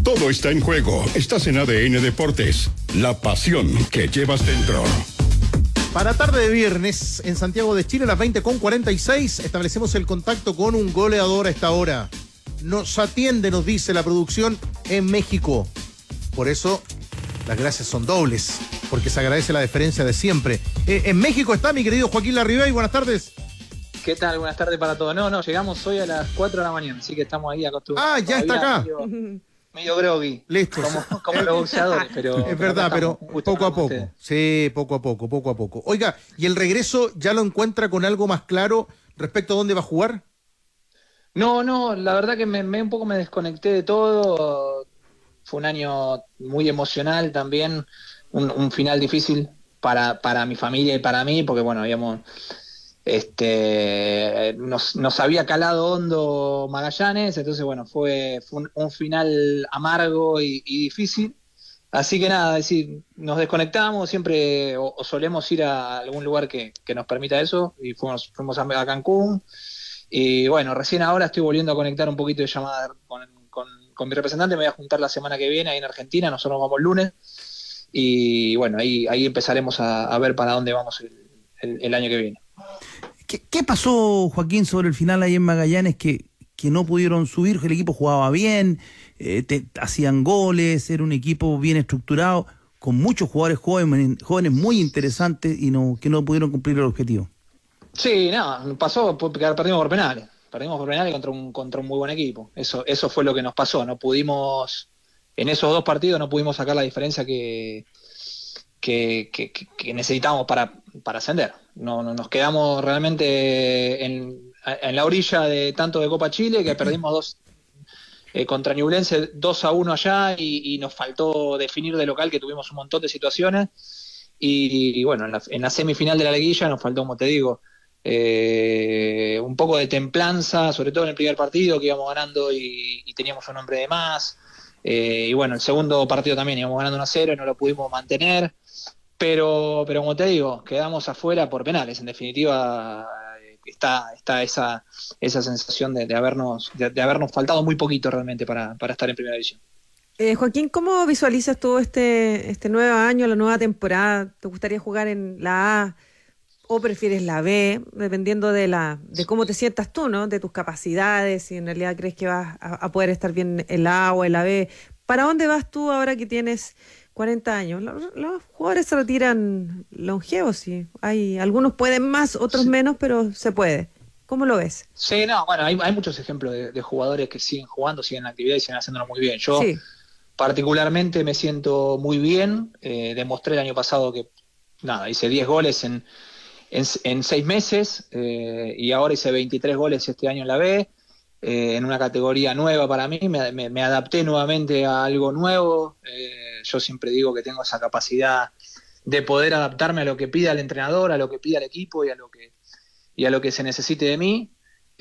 Todo está en juego. Estás en ADN Deportes. La pasión que llevas dentro. Para tarde de viernes, en Santiago de Chile, a las 20:46, establecemos el contacto con un goleador a esta hora. Nos atiende, nos dice la producción, en México. Por eso, las gracias son dobles, porque se agradece la deferencia de siempre. En México está mi querido Joaquín Larribey. Buenas tardes. ¿Qué tal? Buenas tardes para todos. No, llegamos hoy a las 4 de la mañana, así que estamos ahí acostumbrados. Ah, ya está acá. Medio groggy. Listo. Como los boxeadores, pero... Es verdad, pero poco a poco. Sí, poco a poco. Oiga, ¿y el regreso ya lo encuentra con algo más claro respecto a dónde va a jugar? No, la verdad que un poco me desconecté de todo. Fue un año muy emocional también, un final difícil para mi familia y para mí, porque bueno, habíamos... nos había calado hondo Magallanes, entonces bueno, fue un final amargo y difícil, así que nada, es decir, nos desconectamos siempre o solemos ir a algún lugar que nos permita eso, y fuimos a Cancún, y bueno, recién ahora estoy volviendo a conectar un poquito de llamada con mi representante. Me voy a juntar la semana que viene ahí en Argentina, nosotros vamos el lunes, y bueno, ahí empezaremos a ver para dónde vamos el año que viene. ¿Qué pasó, Joaquín, sobre el final ahí en Magallanes que no pudieron subir? El equipo jugaba bien, hacían goles, era un equipo bien estructurado, con muchos jugadores jóvenes muy interesantes y que no pudieron cumplir el objetivo. Sí, pasó porque perdimos por penales. Perdimos por penales contra un muy buen equipo. Eso fue lo que nos pasó. No pudimos, en esos dos partidos no pudimos sacar la diferencia que necesitábamos para ascender. No nos quedamos realmente en la orilla de tanto de Copa Chile, que perdimos contra Ñublense 2-1 allá, y nos faltó definir de local, que tuvimos un montón de situaciones, y bueno, en la semifinal de la liguilla nos faltó, como te digo, un poco de templanza, sobre todo en el primer partido que íbamos ganando y teníamos un hombre de más, y bueno, el segundo partido también íbamos ganando 1-0 y no lo pudimos mantener. Pero como te digo, quedamos afuera por penales. En definitiva, está esa sensación de habernos faltado muy poquito realmente para estar en primera división. Joaquín, ¿cómo visualizas todo este nuevo año, la nueva temporada? ¿Te gustaría jugar en la A o prefieres la B? Dependiendo de cómo te sientas tú, ¿no? De tus capacidades, si en realidad crees que vas a poder estar bien en la A o en la B. ¿Para dónde vas tú ahora que tienes 40 años? Los jugadores se retiran longevos, sí. Algunos pueden más, otros menos, pero se puede. ¿Cómo lo ves? Sí, bueno, hay muchos ejemplos de jugadores que siguen jugando, siguen en actividad y siguen haciéndolo muy bien. Yo particularmente me siento muy bien. Demostré el año pasado que hice 10 goles en 6 meses, y ahora hice 23 goles este año en la B, en una categoría nueva para mí. Me adapté nuevamente a algo nuevo. Yo siempre digo que tengo esa capacidad de poder adaptarme a lo que pida el entrenador, a lo que pida el equipo y a lo que se necesite de mí.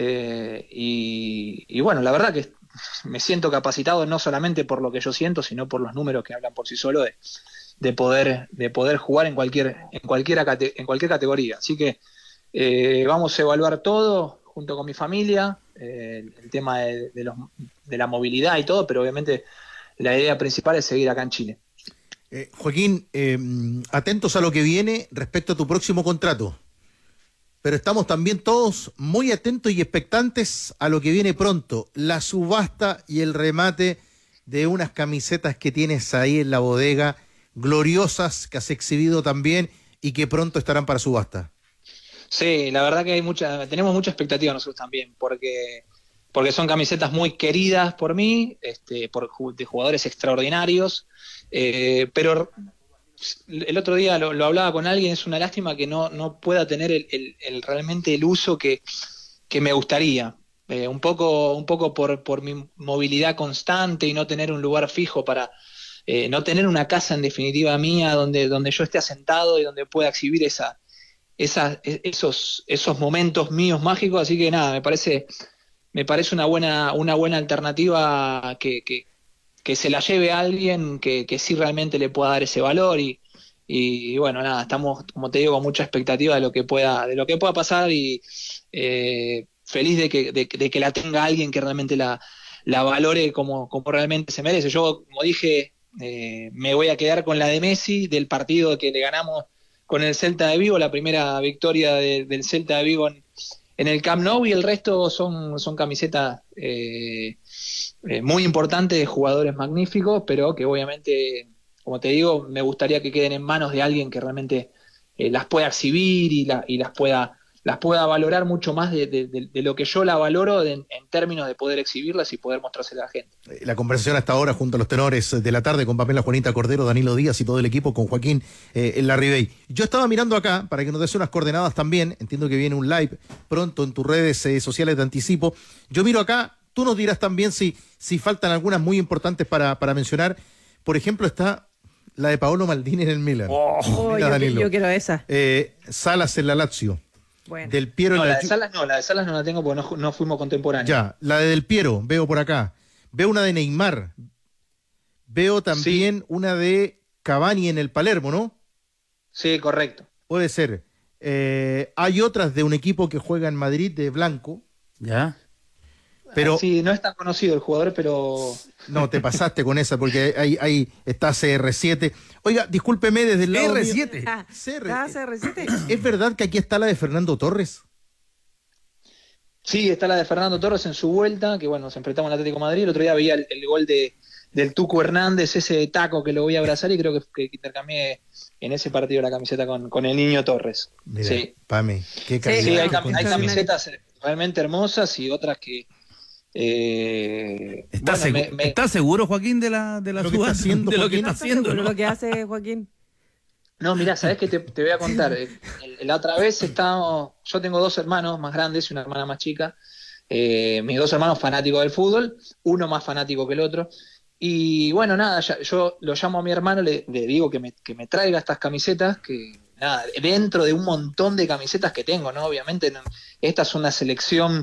Y bueno, la verdad que me siento capacitado no solamente por lo que yo siento, sino por los números que hablan por sí solos de poder jugar en cualquier categoría. Así que vamos a evaluar todo junto con mi familia, el tema de la movilidad y todo, pero obviamente la idea principal es seguir acá en Chile. Joaquín, atentos a lo que viene respecto a tu próximo contrato, pero estamos también todos muy atentos y expectantes a lo que viene pronto, la subasta y el remate de unas camisetas que tienes ahí en la bodega, gloriosas, que has exhibido también y que pronto estarán para subasta. Sí, la verdad que tenemos mucha expectativa nosotros también, porque son camisetas muy queridas por mí, de jugadores extraordinarios, pero el otro día lo hablaba con alguien, es una lástima que no pueda tener realmente el uso que me gustaría, un poco por mi movilidad constante y no tener un lugar fijo para... no tener una casa en definitiva mía donde yo esté asentado y donde pueda exhibir esos momentos míos mágicos. Así que nada, me parece una buena alternativa que se la lleve a alguien que sí realmente le pueda dar ese valor y bueno, nada, estamos, como te digo, con mucha expectativa de lo que pueda pasar y feliz de que la tenga alguien que realmente la la valore como realmente se merece. Yo, como dije, me voy a quedar con la de Messi, del partido que le ganamos con el Celta de Vigo, la primera victoria del Celta de Vigo en el Camp Nou, y el resto son camisetas muy importantes, de jugadores magníficos, pero que obviamente, como te digo, me gustaría que queden en manos de alguien que realmente las pueda exhibir y las pueda valorar mucho más de lo que yo la valoro en términos de poder exhibirlas y poder mostrárselas a la gente. La conversación hasta ahora junto a los tenores de la tarde con Pamela Juanita Cordero, Danilo Díaz y todo el equipo, con Joaquín Larribey. Yo estaba mirando acá para que nos des unas coordenadas también. Entiendo que viene un live pronto en tus redes sociales de anticipo. Yo miro acá, tú nos dirás también si faltan algunas muy importantes para mencionar. Por ejemplo, está la de Paolo Maldini en el Milan. Yo quiero esa. Salas en la Lazio. Bueno. Del Piero No, en la de Salas no la tengo porque no fuimos contemporáneos. Ya, la de Del Piero, veo por acá. Veo una de Neymar. Veo también una de Cavani en el Palermo, ¿no? Sí, correcto. Puede ser. Hay otras de un equipo que juega en Madrid, de Blanco. ¿Ya? Pero sí, no es tan conocido el jugador, pero... No, te pasaste con esa, porque ahí está CR7. Oiga, discúlpeme desde el lado CR7. mío. CR7. ¿Es verdad que aquí está la de Fernando Torres? Sí, está la de Fernando Torres en su vuelta, que bueno, nos enfrentamos al Atlético de Madrid. El otro día veía el gol del Tucu Hernández, ese taco que lo voy a abrazar, y creo que intercambié en ese partido la camiseta con el niño Torres. Mira, sí. Pame, qué calidad. Sí, hay camisetas realmente hermosas y otras que... ¿Estás seguro, Joaquín, de la lo que está haciendo, de lo que Joaquín? está haciendo? Lo que hace Joaquín. No, mirá, ¿sabés qué te voy a contar? La otra vez yo tengo 2 hermanos más grandes y una hermana más chica. Mis 2 hermanos fanáticos del fútbol, uno más fanático que el otro. Y bueno, nada, yo lo llamo a mi hermano, le digo que me traiga estas camisetas, que nada, dentro de un montón de camisetas que tengo, ¿no? Obviamente, esta es una selección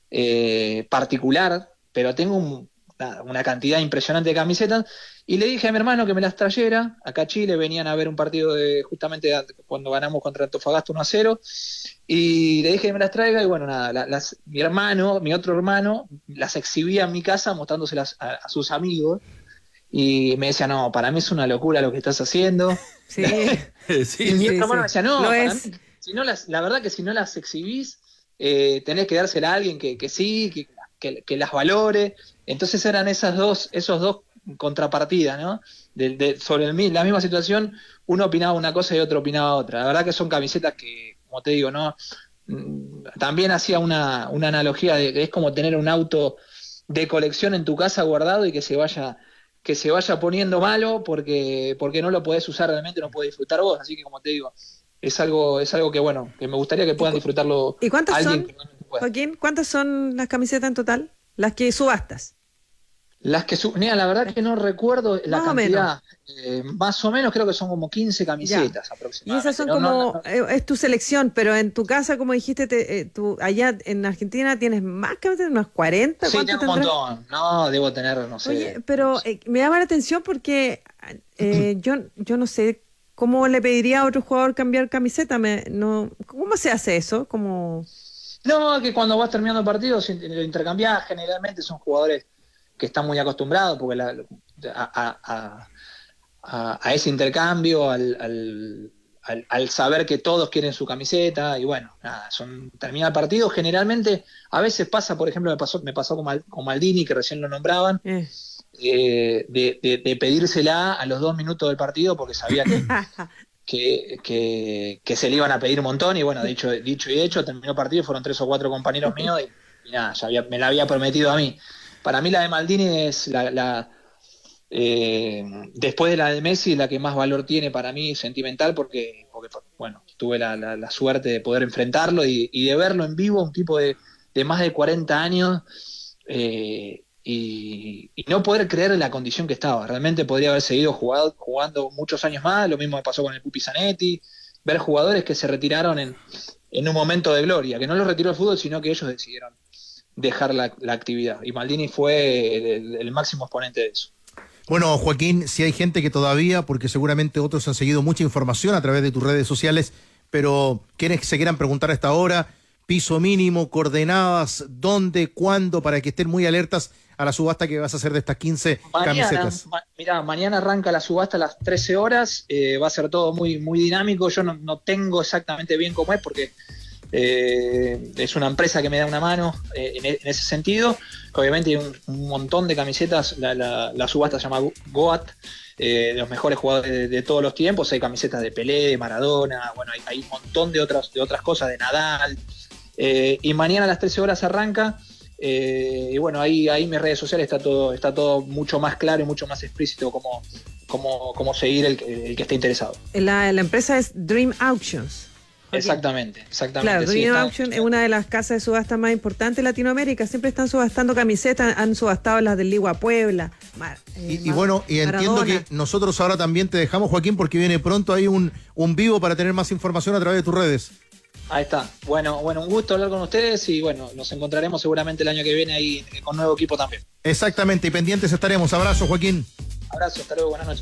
particular, pero tengo una cantidad impresionante de camisetas, y le dije a mi hermano que me las trayera. Acá a Chile venían a ver un partido justamente cuando ganamos contra Antofagasta 1-0, y le dije que me las traiga, y bueno, nada, mi otro hermano las exhibía en mi casa mostrándoselas a sus amigos, y me decía, no, para mí es una locura lo que estás haciendo. Sí. Y mi otro hermano me decía, no, Para mí, la verdad que si no las exhibís, tenés que dársela a alguien que sí, que las valore. Entonces eran esos dos contrapartidas, ¿no? Sobre la misma situación, uno opinaba una cosa y otro opinaba otra. La verdad que son camisetas que, como te digo, ¿no? También hacía una analogía de que es como tener un auto de colección en tu casa guardado y que se vaya poniendo malo porque no lo podés usar realmente, no podés disfrutar vos. Así que, como te digo, es algo que bueno, que me gustaría que puedan disfrutarlo. ¿Y cuántas alguien son, que realmente pueda. Joaquín? ¿Cuántas son las camisetas en total? Las que subastas. Las que mira, la verdad que no recuerdo la Más o cantidad. Más o menos creo que son como 15 camisetas aproximadamente. Y esas son es tu selección, pero en tu casa, como dijiste, tú allá en Argentina tienes más camisetas, unas 40. Sí, tengo un montón. No, debo tener, no sé. Oye, pero me llama la atención porque yo no sé cómo le pediría a otro jugador cambiar camiseta. ¿Cómo se hace eso? No, que cuando vas terminando partidos lo intercambiás, generalmente son jugadores que están muy acostumbrados porque a ese intercambio, al saber que todos quieren su camiseta, y bueno, nada, termina el partido. Generalmente, a veces pasa, por ejemplo, me pasó con Maldini, que recién lo nombraban, de pedírsela a los 2 minutos del partido porque sabía que se le iban a pedir un montón, y bueno, dicho y hecho, terminó el partido, fueron 3 o 4 compañeros míos y nada, me la había prometido a mí. Para mí la de Maldini es después de la de Messi, la que más valor tiene para mí sentimental, porque bueno, tuve la suerte de poder enfrentarlo y de verlo en vivo, un tipo de más de 40 años, y no poder creer en la condición que estaba. Realmente podría haber seguido jugando muchos años más. Lo mismo me pasó con el Pupi Zanetti, ver jugadores que se retiraron en un momento de gloria, que no los retiró el fútbol, sino que ellos decidieron dejar la actividad, y Maldini fue el máximo exponente de eso. Bueno, Joaquín, si hay gente que todavía, porque seguramente otros han seguido mucha información a través de tus redes sociales, pero quienes se quieran preguntar a esta hora, piso mínimo, coordenadas, dónde, cuándo, para que estén muy alertas a la subasta que vas a hacer de estas 15 camisetas? Mirá, mañana arranca la subasta a las 13 horas, va a ser todo muy, muy dinámico. Yo no tengo exactamente bien cómo es porque es una empresa que me da una mano en ese sentido. Obviamente hay un montón de camisetas, la subasta se llama GOAT, de los mejores jugadores de todos los tiempos. Hay camisetas de Pelé, de Maradona, bueno, hay un montón de otras cosas, de Nadal. Y mañana a las 13 horas arranca. Y bueno, ahí mis redes sociales está todo mucho más claro y mucho más explícito cómo seguir el que esté interesado. La empresa es Dream Auctions. Exactamente. Claro, sí, Dream Auction es una de las casas de subasta más importantes de Latinoamérica. Siempre están subastando camisetas, han subastado las del Ligua Puebla. Y bueno, y entiendo que nosotros ahora también te dejamos, Joaquín, porque viene pronto ahí un vivo para tener más información a través de tus redes. Ahí está. Bueno, un gusto hablar con ustedes y bueno, nos encontraremos seguramente el año que viene ahí con nuevo equipo también. Exactamente, y pendientes estaremos. Abrazo, Joaquín. Abrazo, hasta luego, buenas noches.